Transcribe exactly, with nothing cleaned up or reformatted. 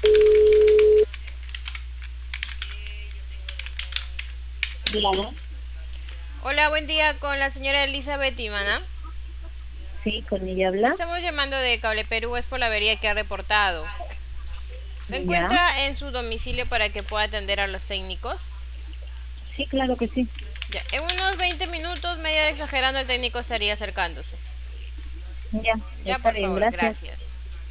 Dígame. Hola, buen día con la señora Elizabeth Imana. Sí, con ella habla. Estamos llamando de Cable Perú, es por la avería que ha reportado. ¿Se Ya. encuentra en su domicilio para que pueda atender a los técnicos? Sí, claro que sí. Ya, en unos veinte minutos, media exagerando, el técnico estaría acercándose. Ya, Ya, está por bien, favor, gracias. gracias.